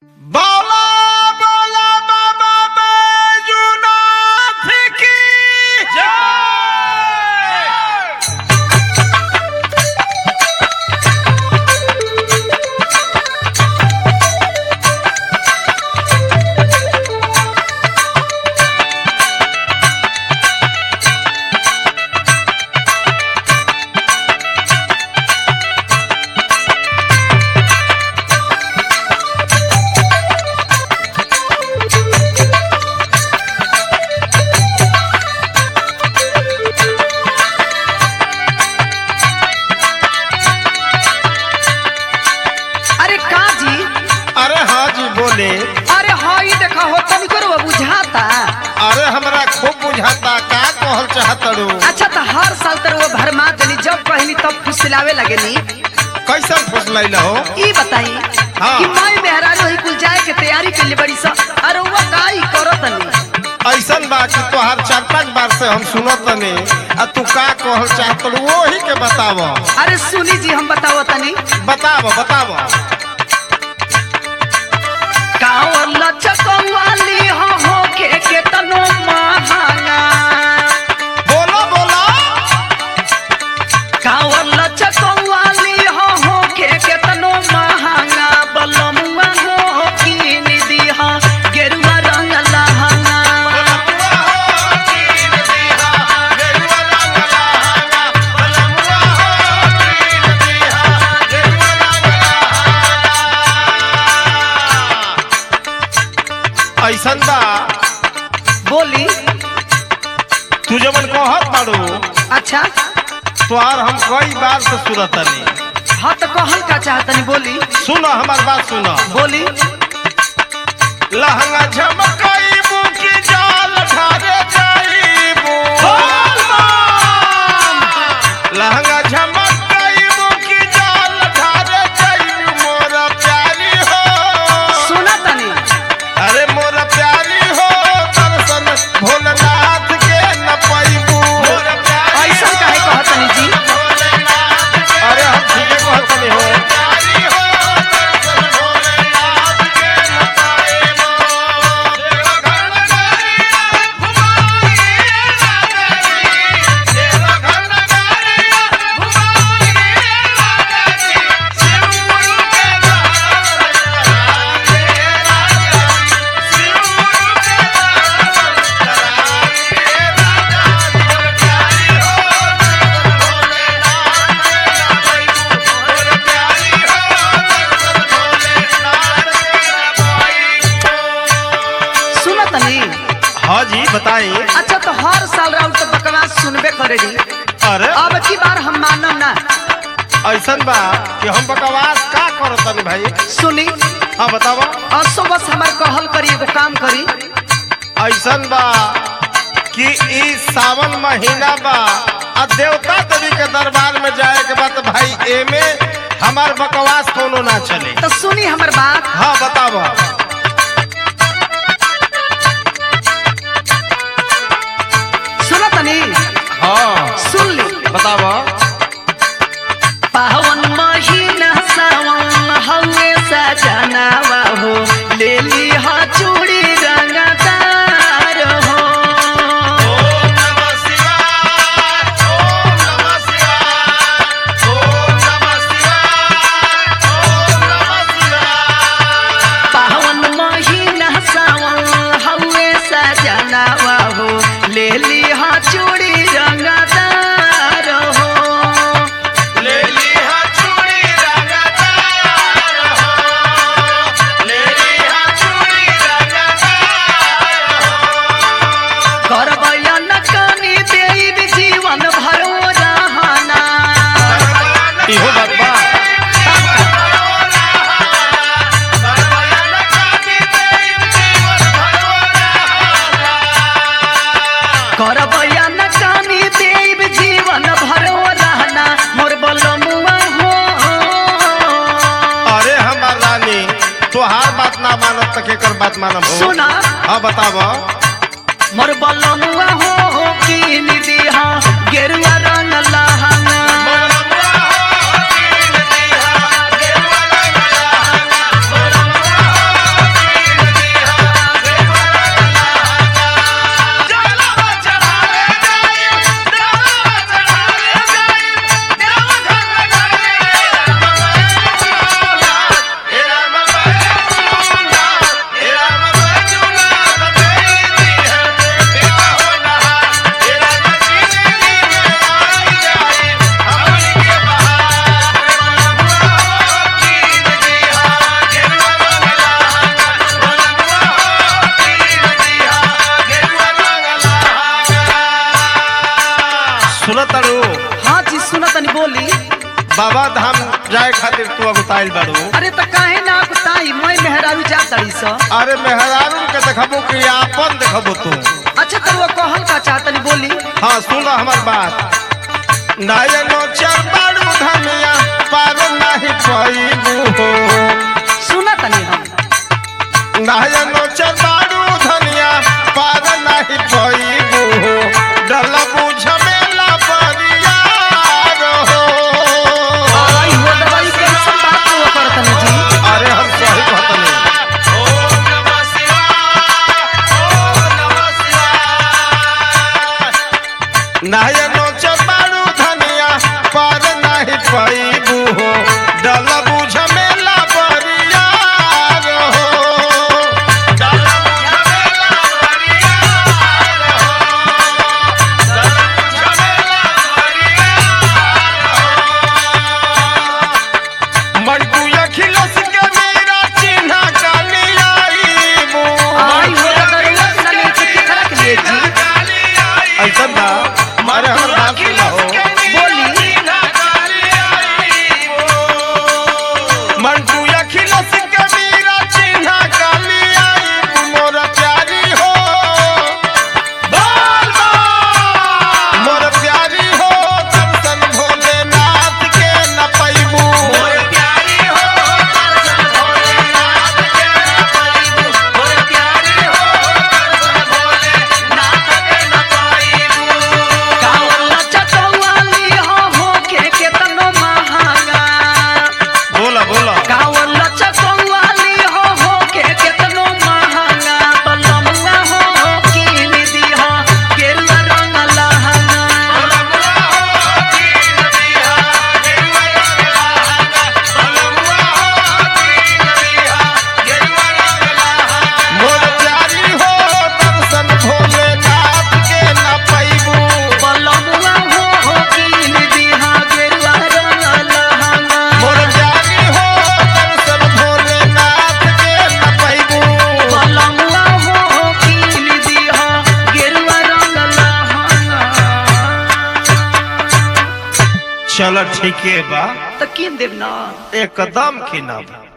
बोले। अरे हाँ ये देखा हो तनिको रो बुझाता। अरे हमरा खूब बुझाता का कहल चाहतड़ू। अच्छा तो हर साल तर वो भरमा देनी जब कहनी तब फुसलावे लगेनी। कैसन फुसलैला हो? ई बताई हाँ। कि माई मेहरारू ही कुल जाए के तैयारी के लिए बड़ी सा। अरे वो काई करो तनी। ऐसन बा कि तोहार 4-5 बार से हम सुनत तनी आ तू का कहल चाहतड़ू वही के बताव। अरे सुनी जी हम बताओ तनी। बताव बताव। कावर लचकवाली हो के तनो महाना। बोलो बोलो। कावर लचकवाली हो के तनो महाना। बलमुआ हो की निदी हा गेरुआ रंग लहंगा। ऐसन बा बोली तू जवन कहत बाड़ू। अच्छा तोहार हम कई बार से सुनत तनी। हाँ तो कहल का चाहतनी बोली। सुनो हमार बात सुनो। बोली लहंगा झमकाईबू की जाल ढारे जाईबू। लहंगा झमकाईबू की जाल ढारे जाईबू मोर प्यारी हो। सुना तनी। अरे मोर प्यारी हो दर्शन भोलेनाथ के न पाईबू। ऐसा काहे कहतनी जी? अरे हम ठीके कहतनी हो। सुना तनी। हाँ जी बताई। अच्छा तो हर साल राउत तो बकवास सुनबे करेली। अरे अब की बार हम मानम ना। ऐसन बा कि हम बकवास का करतनी भाई। सुनी हाँ बतावा। असो बस हमार कहल करी एगो काम करी। ऐसन बा कि ई सावन महीना बा आ देवता देवी के दरबार में जाए के बाद भाई एमे हमार बकवास कोनो ना चले। तो सुनी हमर बात। हाँ बतावा। सुना तनी। हाँ सुन ली। बतावा। पावन महीना सावन हवे सजनावा हो ले ली हा चूड़ी रंगदार हो। पावन महीना सावन हवे सजनावा हो ले ली हा चूड़ी रंगदार हो। ले लिहा चूड़ी रंगदार हो। ले लिहा चूड़ी रंगदार हो। करबयन कनी देव जीवन भरो रहना। इहो बात बा। करबयन कनी देव जीवन भरो रहना मोर बलमुआ हो। अरे हमार रानी तोहार बात ना मानत त केकर बात मानब हो? सुना हाँ बतावा। मोर बलमुआ हो की निदी हा गेरुआ रंग लहंगा। जाए खातिर तू अगुताइल बाड़ू। अरे तो काहे ना कुताई मैं मेहरारू जा तड़ी सा। अरे मेहरारू के देखबो कि आपन देखबो तू। अच्छा तो वो कहल का चाहतनी बोली। हाँ सुन हमार बात। नयनो चर बाड़ू धनिया पार नहीं पाईबू हो। सुना तनी हम। नयनो चर बाड़ू धनिया पार नहीं पाईबू हो। डलबू झमेला परिया रहो। आई हो दवाई कैसन बात वो करतनी जी। अरे हम सही कहतनी। ओम नमः शिवाय ओम नमः शिवाय। नयनो चर बाड़ू धनिया पार नहीं पाईबू हो। डलबू झमेला परिया रहो। डलबू झमेला परिया रहो। डलबू झमेला परिया रहो। मड़कू अखिलस के मेरा चिन्हा काली आईबू। आई हो दवाई सने के केकरा के लिए जी। ऐसा ना मारे हमर बात सुना हो। बोली। मंटू अखिलस के मेरा चिन्हा काली आईबू। मोर प्यारी हो बोल बोल। मोर प्यारी हो दर्शन भोलेनाथ के न पैबू। मोर प्यारी हो दर्शन भोलेनाथ के न पैबू। मोर प्यारी हो दर्शन भोलेनाथ के न पैबू। कावला चटवाली हो के केतनो महंगा। बोला बोला। कावला चटवाली हो के केतनो महंगा। बलमुआ हो कीन दिहा गेरुआ रंग लहंगा। मोर प्यारी हो दर्शन भोलेनाथ के न पैबू। बलमुआ हो कीन दिहा गेरुआ रंग लहंगा। मोर प्यारी हो दर्शन भोलेनाथ के न पैबू। बलमुआ हो कीन दिहा गेरुआ रंग लहंगा। चल ठीक है बा तो कीन देव ना। एकदम खिनाब।